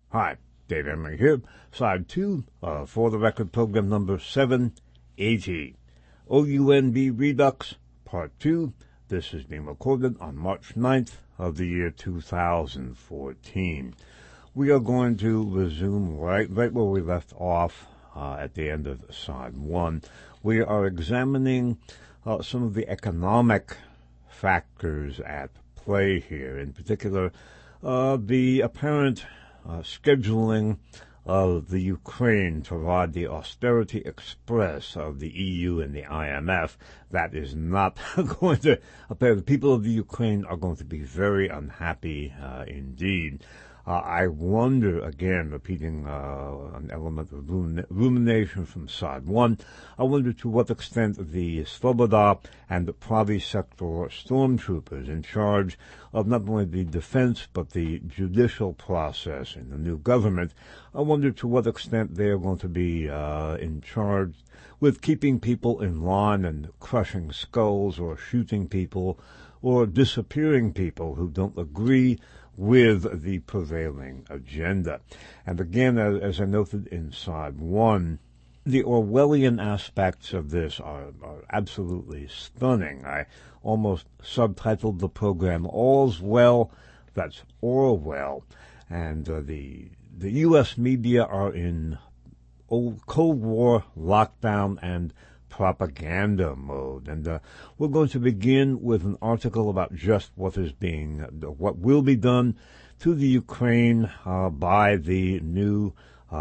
Hi, Dave Emery here, side 2 for the record program number 780. OUNB Redux, part 2. This is being recorded on March 9th of the year 2014. We are going to resume right where we left off at the end of side 1. We are examining some of the economic factors at play here, in particular the apparent scheduling of the Ukraine to ride the austerity express of the EU and the IMF. That is not going to appear. The people of the Ukraine are going to be very unhappy indeed. I wonder, again, repeating an element of rumination from side 1, I wonder to what extent the Svoboda and the Pravy sector stormtroopers in charge of not only the defense but the judicial process in the new government, I wonder to what extent they are going to be in charge with keeping people in line and crushing skulls or shooting people or disappearing people who don't agree with the prevailing agenda. And again, as I noted in side 1, the Orwellian aspects of this are absolutely stunning. I almost subtitled the program All's Well, that's Orwell. And the U.S. media are in Cold War lockdown and propaganda mode, and we're going to begin with an article about just what will be done to the Ukraine by the new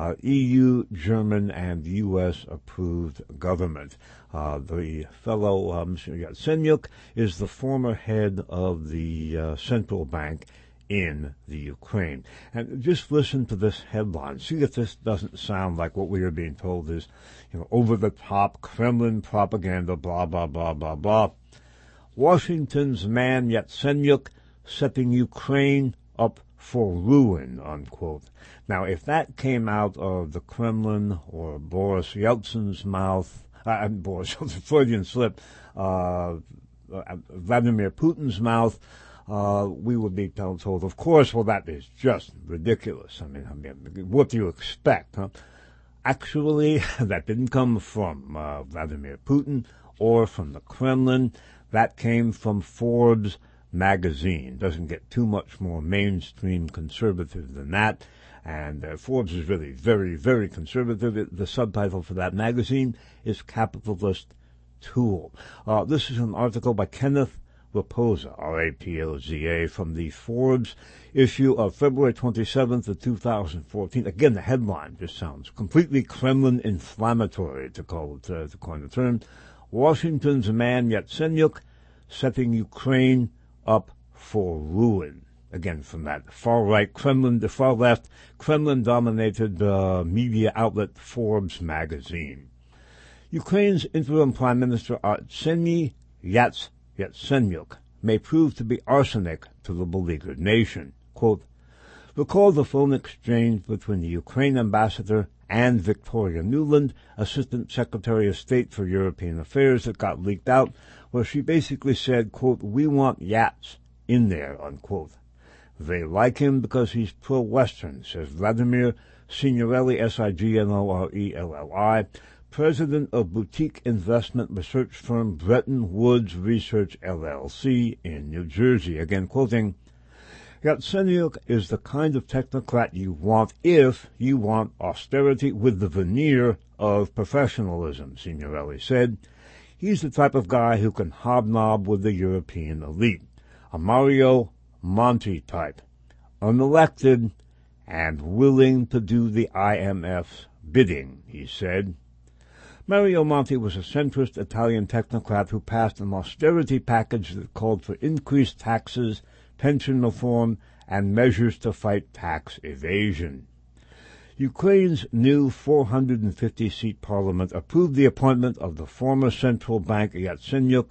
EU, German, and U.S. approved government. The fellow Yatsenyuk is the former head of the central bank in the Ukraine. And just listen to this headline. See if this doesn't sound like what we are being told is, over-the-top Kremlin propaganda, blah, blah, blah, blah, blah. Washington's man Yatsenyuk setting Ukraine up for ruin, unquote. Now, if that came out of the Kremlin or Boris Yeltsin's mouth, Freudian slip, Vladimir Putin's mouth, we would be told, of course, well, that is just ridiculous. I mean, what do you expect, huh? Actually, that didn't come from Vladimir Putin or from the Kremlin. That came from Forbes magazine. Doesn't get too much more mainstream conservative than that. And Forbes is really very, very conservative. The subtitle for that magazine is Capitalist Tool. This is an article by Kenneth Rapoza, R-A-P-O-Z-A, from the Forbes issue of February 27th of 2014. Again, the headline just sounds completely Kremlin inflammatory, to coin the term. Washington's man Yatsenyuk setting Ukraine up for ruin. Again, from that far-right Kremlin, the far-left Kremlin-dominated media outlet Forbes magazine. Ukraine's interim Prime Minister Arseniy Yatsenyuk may prove to be arsenic to the beleaguered nation. Quote, recall the phone exchange between the Ukraine ambassador and Victoria Nuland, Assistant Secretary of State for European Affairs, that got leaked out, where she basically said, quote, we want Yats in there, unquote. They like him because he's pro-Western, says Vladimir Signorelli, S-I-G-N-O-R-E-L-L-I, president of boutique investment research firm Bretton Woods Research LLC in New Jersey. Again, quoting, Yatsenyuk is the kind of technocrat you want if you want austerity with the veneer of professionalism, Signorelli said. He's the type of guy who can hobnob with the European elite, a Mario Monti type, unelected and willing to do the IMF's bidding, he said. Mario Monti was a centrist Italian technocrat who passed an austerity package that called for increased taxes, pension reform, and measures to fight tax evasion. Ukraine's new 450-seat parliament approved the appointment of the former central banker Yatsenyuk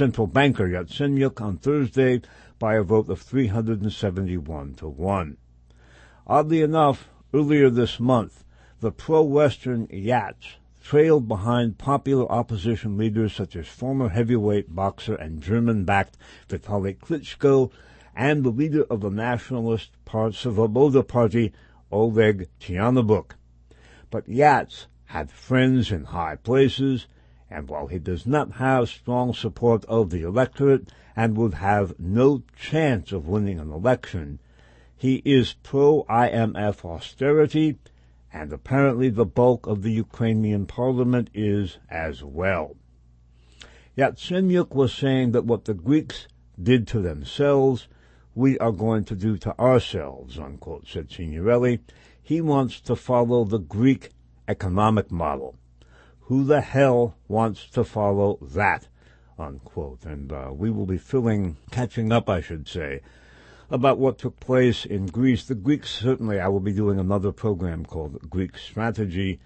on Thursday by a vote of 371 to 1. Oddly enough, earlier this month, the pro-Western Yats trailed behind popular opposition leaders such as former heavyweight boxer and German-backed Vitaly Klitschko and the leader of the nationalist Svoboda Party, Oleg Tyanibuk. But Yats had friends in high places, and while he does not have strong support of the electorate and would have no chance of winning an election, he is pro-IMF austerity, and apparently the bulk of the Ukrainian parliament is as well. Yatsenyuk was saying that what the Greeks did to themselves, we are going to do to ourselves, unquote, said Signorelli. He wants to follow the Greek economic model. Who the hell wants to follow that, unquote? And we will be catching up, I should say, about what took place in Greece. The Greeks, certainly, I will be doing another program called Greek Tragedy,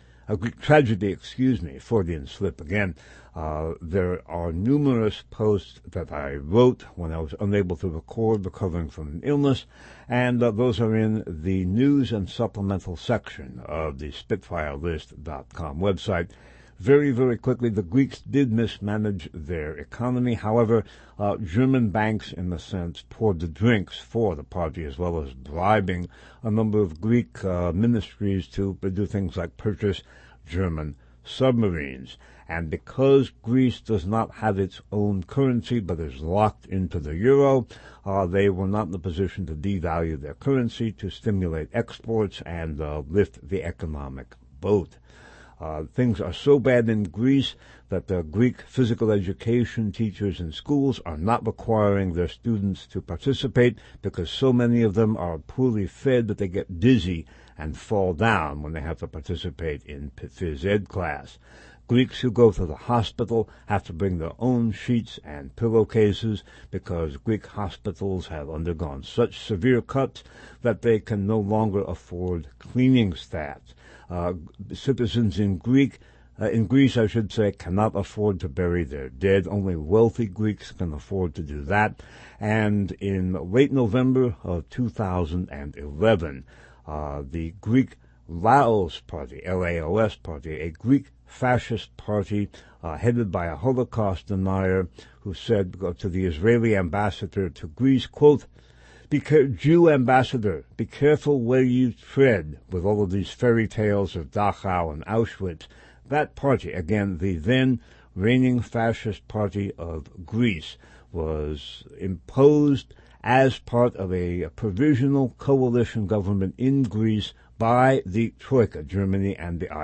Freudian slip again. There are numerous posts that I wrote when I was unable to record, recovering from an illness, and those are in the news and supplemental section of the SpitfireList.com website. Very, very quickly, the Greeks did mismanage their economy. However, German banks, in a sense, poured the drinks for the party, as well as bribing a number of Greek ministries to do things like purchase German submarines. And because Greece does not have its own currency but is locked into the euro, they were not in a position to devalue their currency to stimulate exports and lift the economic boat. Things are so bad in Greece that the Greek physical education teachers in schools are not requiring their students to participate because so many of them are poorly fed that they get dizzy and fall down when they have to participate in phys ed class. Greeks who go to the hospital have to bring their own sheets and pillowcases because Greek hospitals have undergone such severe cuts that they can no longer afford cleaning staffs. Citizens in Greece, cannot afford to bury their dead. Only wealthy Greeks can afford to do that. And in late November of 2011, the Greek Laos Party, Laos Party, a Greek fascist party headed by a Holocaust denier who said to the Israeli ambassador to Greece, quote, Jew ambassador, be careful where you tread with all of these fairy tales of Dachau and Auschwitz. That party, again, the then reigning fascist party of Greece, was imposed as part of a provisional coalition government in Greece by the Troika, Germany and the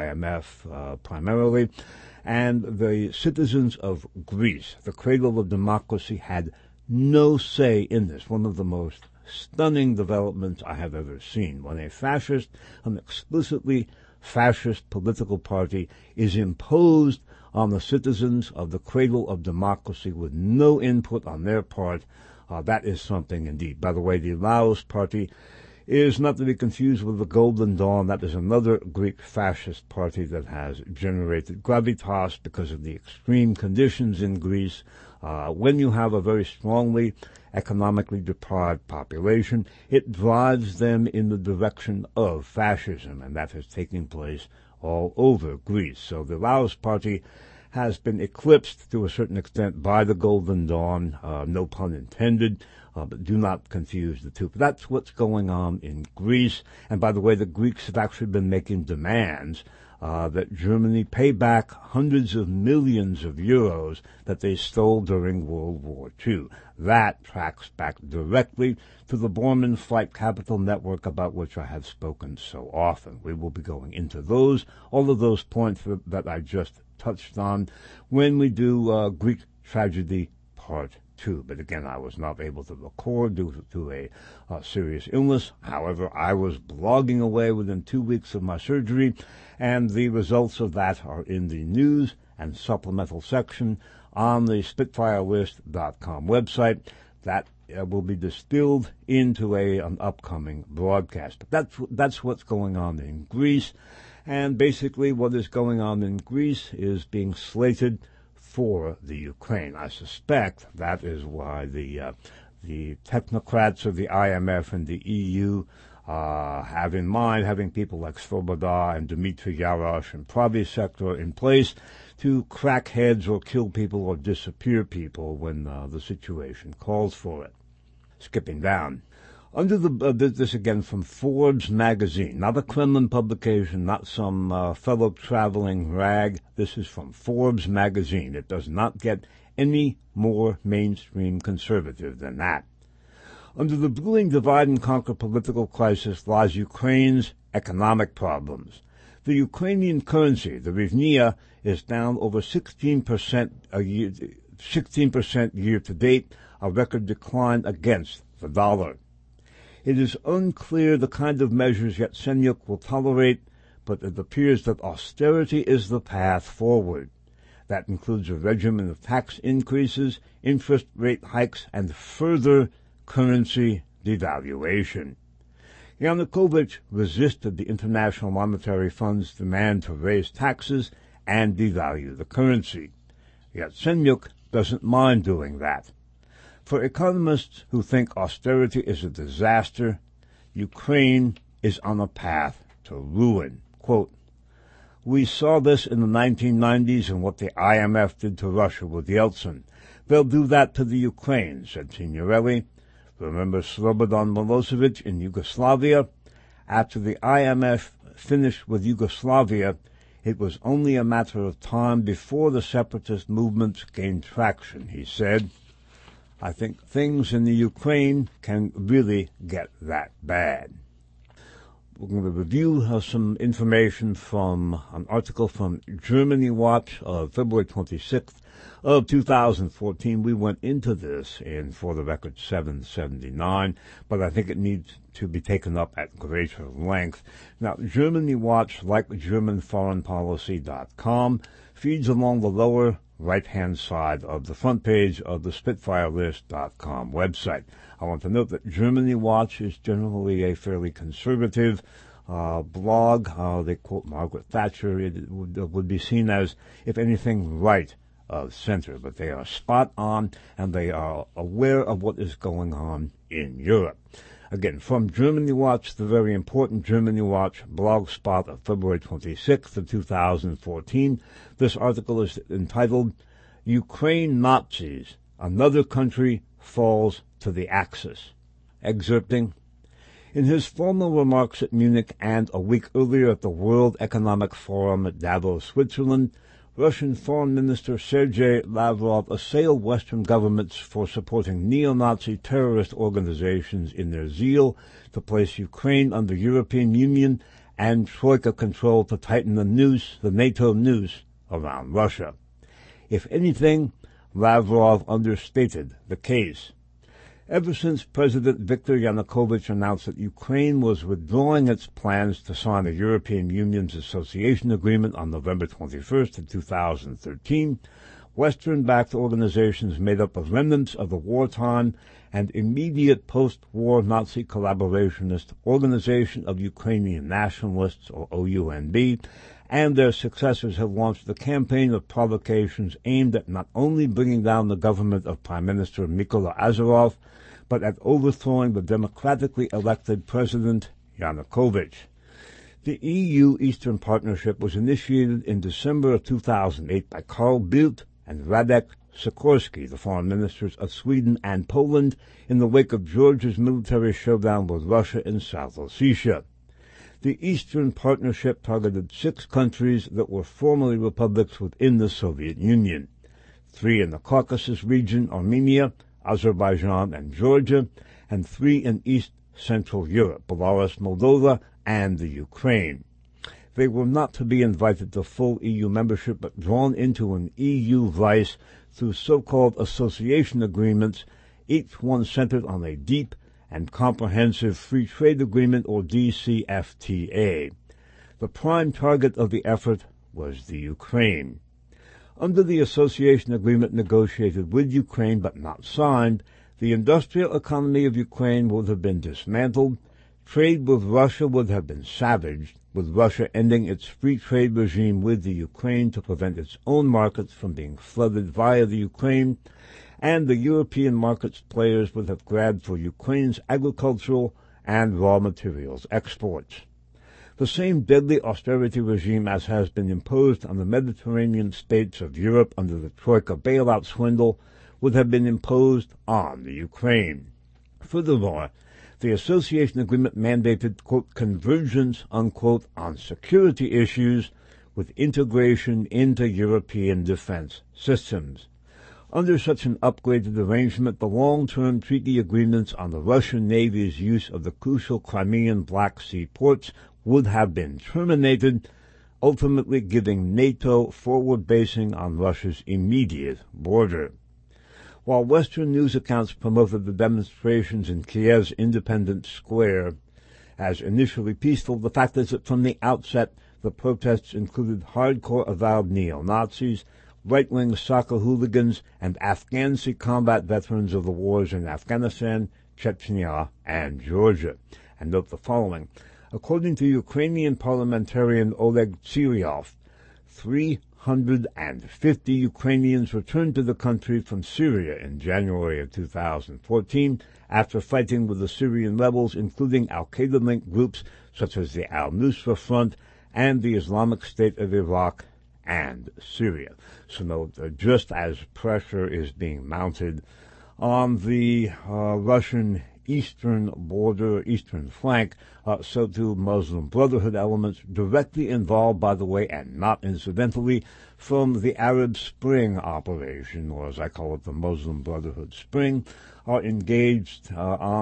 IMF primarily. And the citizens of Greece, the cradle of democracy, had no say in this. One of the most stunning developments I have ever seen, when a fascist, an explicitly fascist political party is imposed on the citizens of the cradle of democracy with no input on their part. That is something indeed. By the way, the Laos Party is not to be confused with the Golden Dawn. That is another Greek fascist party that has generated gravitas because of the extreme conditions in Greece. When you have a very strongly economically deprived population, it drives them in the direction of fascism, and that has taken place all over Greece. So the Laos Party has been eclipsed to a certain extent by the Golden Dawn, no pun intended, but do not confuse the two. But that's what's going on in Greece. And by the way, the Greeks have actually been making demands that Germany pay back hundreds of millions of euros that they stole during World War II. That tracks back directly to the Bormann Flight Capital Network, about which I have spoken so often. We will be going into all of those points that I just touched on when we do Greek Tragedy Part 2. But again, I was not able to record due to a serious illness. However, I was blogging away within 2 weeks of my surgery, and the results of that are in the news and supplemental section on the SpitfireList.com website. That will be distilled into an upcoming broadcast. But that's what's going on in Greece. And basically what is going on in Greece is being slated for the Ukraine. I suspect that is why the technocrats of the IMF and the EU have in mind having people like Svoboda and Dmitry Yarosh and Pravy Sector in place to crack heads or kill people or disappear people when the situation calls for it. Skipping down. Under this again from Forbes magazine, not a Kremlin publication, not some fellow traveling rag. This is from Forbes magazine. It does not get any more mainstream conservative than that. Under the brewing divide-and-conquer political crisis lies Ukraine's economic problems. The Ukrainian currency, the hryvnia, is down over 16% year to date, a record decline against the dollar. It is unclear the kind of measures Yatsenyuk will tolerate, but it appears that austerity is the path forward. That includes a regimen of tax increases, interest rate hikes, and further currency devaluation. Yanukovych resisted the International Monetary Fund's demand to raise taxes and devalue the currency. Yatsenyuk doesn't mind doing that. For economists who think austerity is a disaster, Ukraine is on a path to ruin. Quote, "We saw this in the 1990s and what the IMF did to Russia with Yeltsin. They'll do that to the Ukraine," said Signorelli. Remember Slobodan Milosevic in Yugoslavia? After the IMF finished with Yugoslavia, it was only a matter of time before the separatist movements gained traction, he said. I think things in the Ukraine can really get that bad. We're going to review some information from an article from Germany Watch of February 26th of 2014. We went into this in, for the record, 779, but I think it needs to be taken up at greater length. Now, Germany Watch, like GermanForeignPolicy.com, feeds along the lower right-hand side of the front page of the SpitfireList.com website. I want to note that Germany Watch is generally a fairly conservative blog. They quote Margaret Thatcher. It would be seen as, if anything, right of center, but they are spot on and they are aware of what is going on in Europe. Again, from Germany Watch, the very important Germany Watch blog spot of February 26th of 2014. This article is entitled, "Ukraine Nazis, Another Country Falls to the Axis." Excerpting, in his formal remarks at Munich and a week earlier at the World Economic Forum at Davos, Switzerland, Russian Foreign Minister Sergei Lavrov assailed Western governments for supporting neo-Nazi terrorist organizations in their zeal to place Ukraine under European Union and Troika control to tighten the NATO noose around Russia. If anything, Lavrov understated the case. Ever since President Viktor Yanukovych announced that Ukraine was withdrawing its plans to sign the European Union's Association Agreement on November 21st of 2013, Western-backed organizations made up of remnants of the wartime and immediate post-war Nazi collaborationist Organization of Ukrainian Nationalists, or OUNB, and their successors have launched a campaign of provocations aimed at not only bringing down the government of Prime Minister Mykola Azarov, but at overthrowing the democratically elected President Yanukovych. The EU Eastern Partnership was initiated in December of 2008 by Carl Bildt and Radek Sikorski, the foreign ministers of Sweden and Poland, in the wake of Georgia's military showdown with Russia in South Ossetia. The Eastern Partnership targeted 6 countries that were formerly republics within the Soviet Union. 3 in the Caucasus region, Armenia, Azerbaijan, and Georgia, and 3 in East Central Europe, Belarus, Moldova, and the Ukraine. They were not to be invited to full EU membership, but drawn into an EU vice through so-called association agreements, each one centered on a deep and comprehensive free trade agreement, or DCFTA. The prime target of the effort was the Ukraine. Under the association agreement negotiated with Ukraine but not signed, the industrial economy of Ukraine would have been dismantled, trade with Russia would have been savaged, with Russia ending its free trade regime with the Ukraine to prevent its own markets from being flooded via the Ukraine, and the European markets players would have grabbed for Ukraine's agricultural and raw materials exports. The same deadly austerity regime as has been imposed on the Mediterranean states of Europe under the Troika bailout swindle would have been imposed on the Ukraine. Furthermore, The association agreement mandated, quote, convergence, unquote, on security issues with integration into European defense systems. Under such an upgraded arrangement, the long-term treaty agreements on the Russian Navy's use of the crucial Crimean Black Sea ports would have been terminated, ultimately giving NATO forward basing on Russia's immediate border. While Western news accounts promoted the demonstrations in Kiev's Independence Square as initially peaceful, the fact is that from the outset, the protests included hardcore avowed neo-Nazis, right-wing soccer hooligans, and Afghan combat veterans of the wars in Afghanistan, Chechnya, and Georgia. And note the following. According to Ukrainian parliamentarian Oleg Tsiryov, 350 Ukrainians returned to the country from Syria in January of 2014 after fighting with the Syrian rebels, including al-Qaeda-linked groups such as the Al-Nusra Front and the Islamic State of Iraq and Syria. So note, just as pressure is being mounted on the Russian eastern border, eastern flank, so too Muslim Brotherhood elements directly involved, by the way, and not incidentally, from the Arab Spring operation, or as I call it, the Muslim Brotherhood Spring, are engaged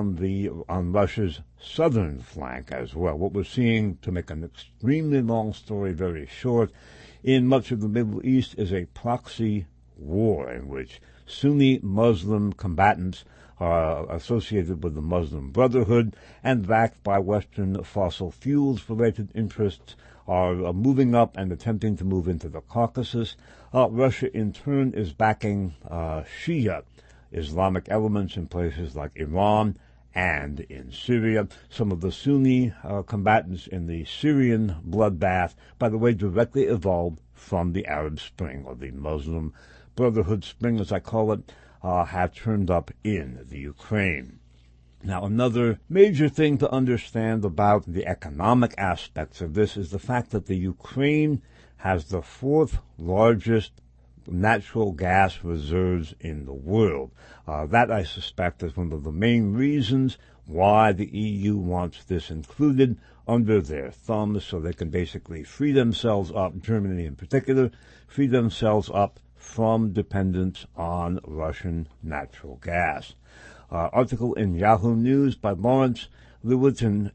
on Russia's southern flank as well. What we're seeing, to make an extremely long story very short, in much of the Middle East is a proxy war in which Sunni Muslim combatants are associated with the Muslim Brotherhood and backed by Western fossil fuels-related interests are moving up and attempting to move into the Caucasus. Russia, in turn, is backing Shia Islamic elements in places like Iran and in Syria. Some of the Sunni combatants in the Syrian bloodbath, by the way, directly evolved from the Arab Spring, or the Muslim Brotherhood Spring, as I call it, have turned up in the Ukraine. Now, another major thing to understand about the economic aspects of this is the fact that the Ukraine has the fourth largest natural gas reserves in the world. That, I suspect, is one of the main reasons why the EU wants this included under their thumbs, so they can basically free themselves up, Germany in particular, free themselves up from dependence on Russian natural gas. Article in Yahoo News by Lawrence Lewitinn,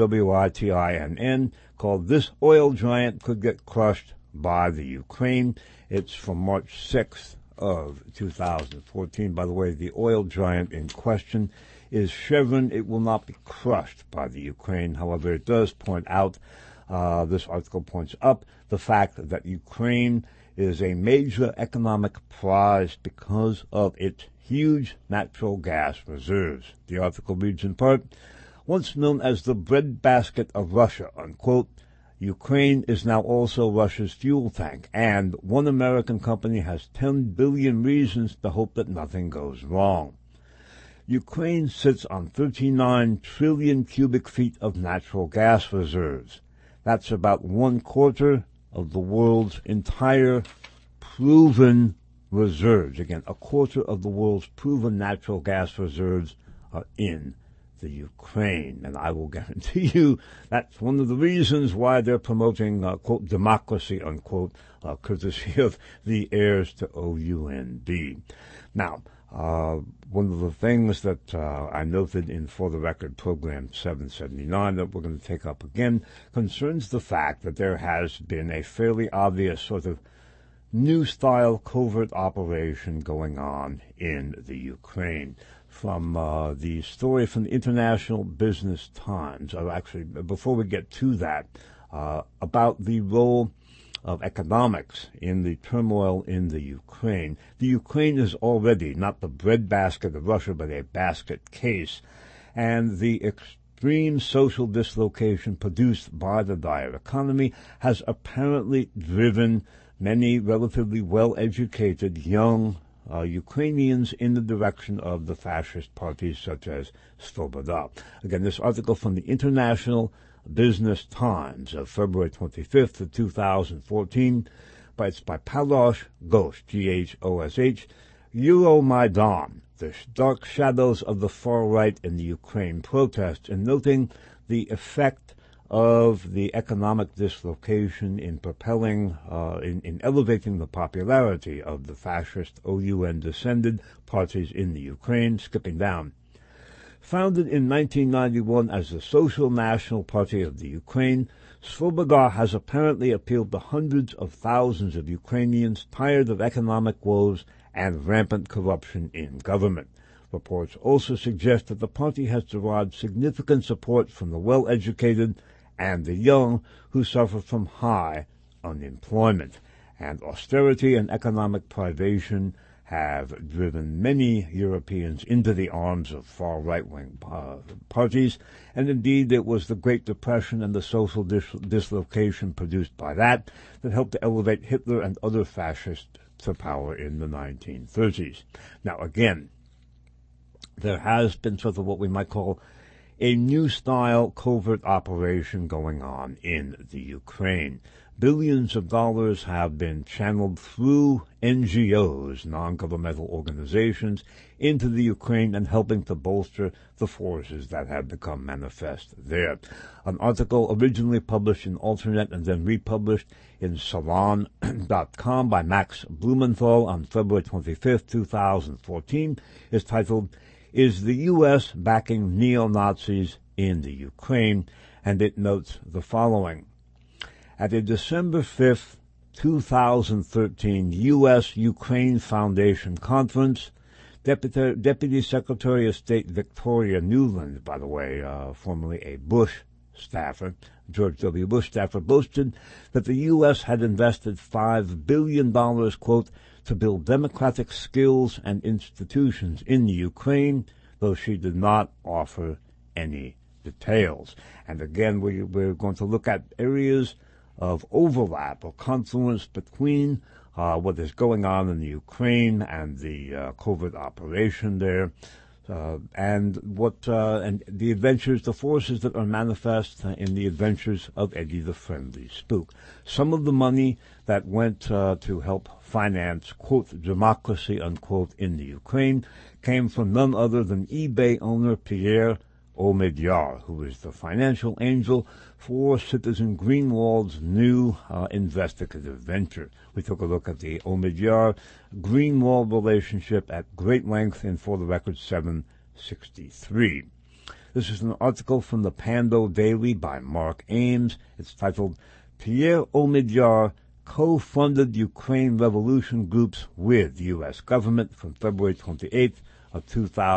Lewitinn, called "This Oil Giant Could Get Crushed by the Ukraine." It's from March 6th of 2014. By the way, the oil giant in question is Chevron. It will not be crushed by the Ukraine. However, it does point out, this article points up the fact that Ukraine is a major economic prize because of its huge natural gas reserves. The article reads in part, once known as the breadbasket of Russia, unquote, Ukraine is now also Russia's fuel tank, and one American company has 10 billion reasons to hope that nothing goes wrong. Ukraine sits on 39 trillion cubic feet of natural gas reserves. That's about 1/4 of the world's entire proven reserves. Again, 1/4 of the world's proven natural gas reserves are in the Ukraine. And I will guarantee you that's one of the reasons why they're promoting, quote, democracy, unquote, courtesy of the heirs to OUND. Now, one of the things that I noted in For the Record Program 779 that we're going to take up again concerns the fact that there has been a fairly obvious sort of new-style covert operation going on in the Ukraine. From the story from the International Business Times, or actually, before we get to that, about the role of economics in the turmoil in the Ukraine. The Ukraine is already not the breadbasket of Russia, but a basket case, and the extreme social dislocation produced by the dire economy has apparently driven many relatively well-educated young Ukrainians in the direction of the fascist parties such as Svoboda. Again, this article from the International Business Times of February 25th of 2014, it's by Palos Ghosh, Ghosh. Euromaidan, the dark shadows of the far right in the Ukraine protests, and noting the effect of the economic dislocation in propelling, in elevating the popularity of the fascist OUN-descended parties in the Ukraine, skipping down. Founded in 1991 as the Social National Party of the Ukraine, Svoboda has apparently appealed to hundreds of thousands of Ukrainians tired of economic woes and rampant corruption in government. Reports also suggest that the party has derived significant support from the well-educated and the young who suffer from high unemployment. And austerity and economic privation have driven many Europeans into the arms of far right-wing parties, and indeed it was the Great Depression and the social dislocation produced by that helped to elevate Hitler and other fascists to power in the 1930s. Now again, there has been sort of what we might call a new style covert operation going on in the Ukraine. Billions of dollars have been channeled through NGOs, non-governmental organizations, into the Ukraine and helping to bolster the forces that have become manifest there. An article originally published in Alternet and then republished in Salon.com by Max Blumenthal on February 25, 2014 is titled, "Is the U.S. Backing Neo-Nazis in the Ukraine?" And it notes the following. At a December 5, 2013 U.S.-Ukraine Foundation Conference, Deputy Secretary of State Victoria Nuland, by the way, formerly a Bush staffer, George W. Bush staffer, boasted that the U.S. had invested $5 billion, quote, to build democratic skills and institutions in the Ukraine, though she did not offer any details. And again, we're going to look at areas of overlap or confluence between what is going on in the Ukraine and the covert operation there, and the adventures, the forces that are manifest in the adventures of Eddie the Friendly Spook. Some of the money that went to help finance, quote, democracy, unquote, in the Ukraine came from none other than eBay owner Pierre Omidyar, who is the financial angel for Citizen Greenwald's new investigative venture. We took a look at the Omidyar-Greenwald relationship at great length in For the Record 763. This is an article from the Pando Daily by Mark Ames. It's titled, Pierre Omidyar co-funded Ukraine revolution groups with U.S. government, from February 28th of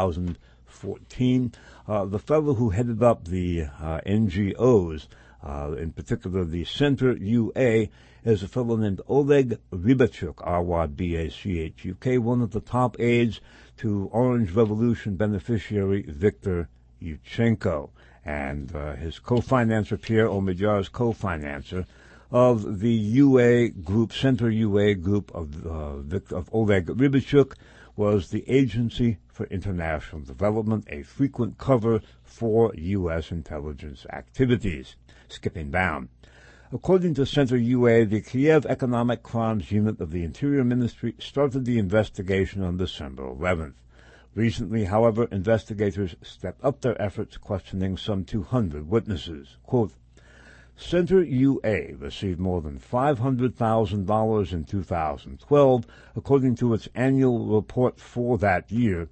2014. The fellow who headed up the NGOs, in particular the Center UA, is a fellow named Oleg Rybachuk, Rybachuk, one of the top aides to Orange Revolution beneficiary Viktor Yushchenko, and his co-financer, Pierre Omidyar's co-financer of the UA group, Center UA group of Oleg Rybachuk, was the Agency for International Development, a frequent cover for U.S. intelligence activities. Skipping down. According to Center UA, the Kiev Economic Crimes Unit of the Interior Ministry started the investigation on December 11th. Recently, however, investigators stepped up their efforts, questioning some 200 witnesses. Quote, Center UA received more than $500,000 in 2012, according to its annual report for that year,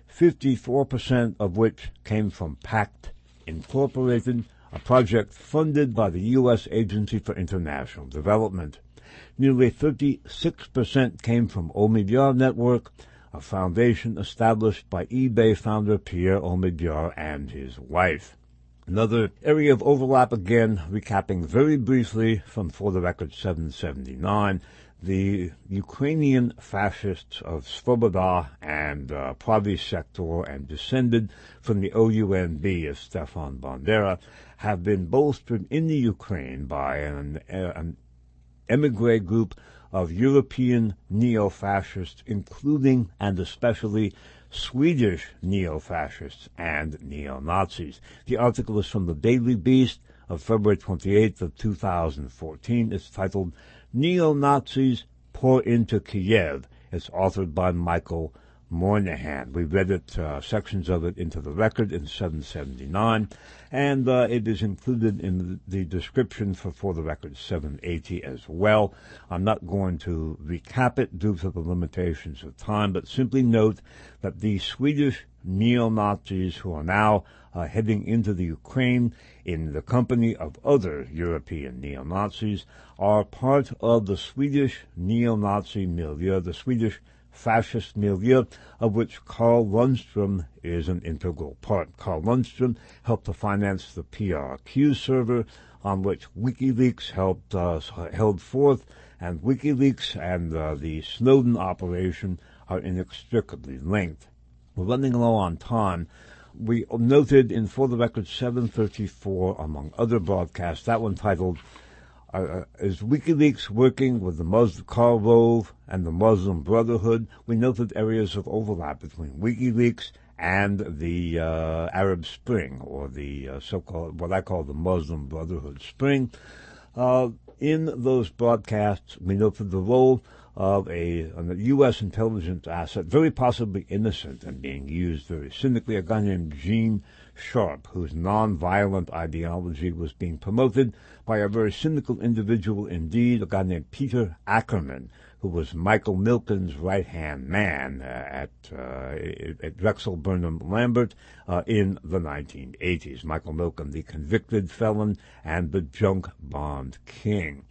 54% of which came from PACT Incorporated, a project funded by the U.S. Agency for International Development. Nearly 36% came from Omidyar Network, a foundation established by eBay founder Pierre Omidyar and his wife. Another area of overlap, again, recapping very briefly from For the Record 779, the Ukrainian fascists of Svoboda and Pravy Sector, and descended from the OUNB of Stefan Bandera, have been bolstered in the Ukraine by an emigre group of European neo-fascists, including and especially Swedish neo-fascists and neo-Nazis. The article is from the Daily Beast of February 28th of 2014. It's titled, Neo-Nazis Pour into Kiev, It's authored by Michael Moynihan. We read it, sections of it, into the record in 779, and it is included in the description for the record 780 as well. I'm not going to recap it due to the limitations of time, but simply note that the Swedish neo-Nazis who are now heading into the Ukraine in the company of other European neo-Nazis are part of the Swedish neo-Nazi milieu, the Swedish fascist milieu, of which Carl Lundstrom is an integral part. Carl Lundstrom helped to finance the PRQ server on which WikiLeaks held forth, and WikiLeaks and the Snowden operation are inextricably linked. We're running low on time. We noted in For the Record 734, among other broadcasts, that one titled, is WikiLeaks working with the Karl Rove and the Muslim Brotherhood? We noted areas of overlap between WikiLeaks and the Arab Spring, or the so-called, what I call the Muslim Brotherhood Spring. In those broadcasts, we noted the role of a U.S. intelligence asset, very possibly innocent and being used very cynically, a guy named Gene Sharp, whose nonviolent ideology was being promoted by a very cynical individual indeed, a guy named Peter Ackerman, who was Michael Milken's right-hand man at Drexel Burnham Lambert in the 1980s. Michael Milken, the convicted felon and the junk bond king.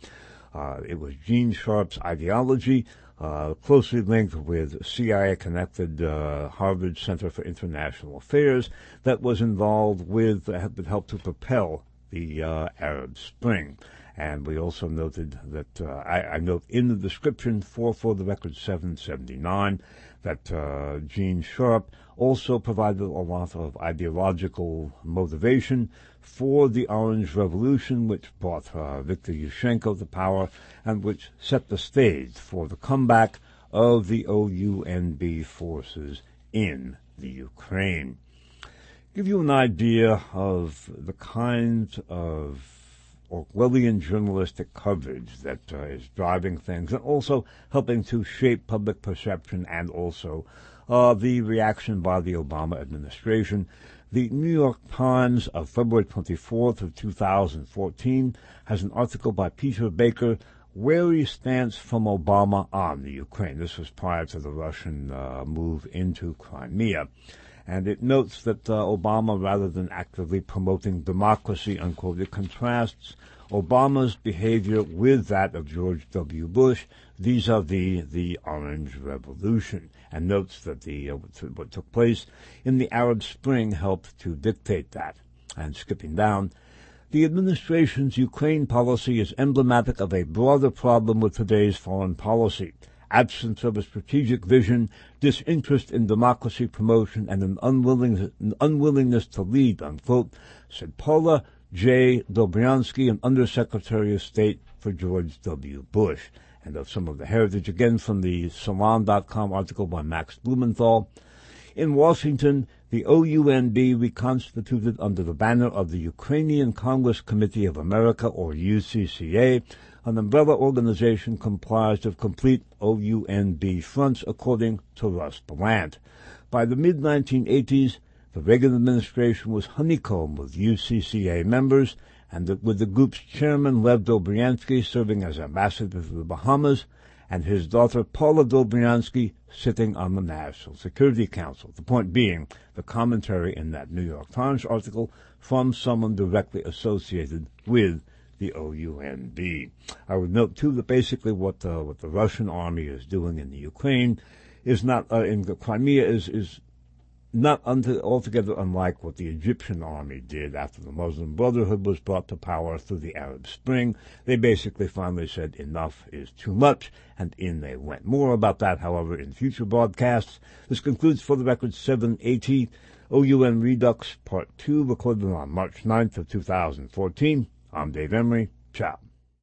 It was Gene Sharp's ideology, closely linked with CIA-connected Harvard Center for International Affairs, that was involved with, that helped to propel the Arab Spring. And we also noted that, I note in the description for the record 779, that Gene Sharp also provided a lot of ideological motivation for the Orange Revolution, which brought Viktor Yushchenko to power and which set the stage for the comeback of the OUNB forces in the Ukraine. Give you an idea of the kind of Orwellian journalistic coverage that is driving things and also helping to shape public perception and also the reaction by the Obama administration. The New York Times of February 24th of 2014 has an article by Peter Baker, Where He Stands from Obama on the Ukraine. This was prior to the Russian move into Crimea. And it notes that Obama, rather than actively promoting democracy, unquote, it contrasts Obama's behavior with that of George W. Bush vis-a-vis the Orange Revolution, and notes that what took place in the Arab Spring helped to dictate that. And skipping down, the administration's Ukraine policy is emblematic of a broader problem with today's foreign policy. Absence of a strategic vision, disinterest in democracy promotion, and an unwillingness to lead, unquote, said Paula J. Dobryansky, an Undersecretary of State for George W. Bush. And of some of the heritage, again from the Salon.com article by Max Blumenthal. In Washington, the OUNB reconstituted under the banner of the Ukrainian Congress Committee of America, or UCCA, an umbrella organization comprised of complete OUNB fronts, according to Russ Belant. By the mid-1980s, the Reagan administration was honeycombed with UCCA members, and with the group's chairman, Lev Dobryansky, serving as ambassador to the Bahamas, and his daughter, Paula Dobryansky, sitting on the National Security Council. The point being, the commentary in that New York Times article from someone directly associated with the OUNB. I would note, too, that basically what the Russian army is doing in the Ukraine is not, in the Crimea is not altogether unlike what the Egyptian army did after the Muslim Brotherhood was brought to power through the Arab Spring. They basically finally said enough is too much, and in they went. More about that, however, in future broadcasts. This concludes For the Record 780, OUN Redux Part 2, recorded on March 9th of 2014. I'm Dave Emery. Ciao.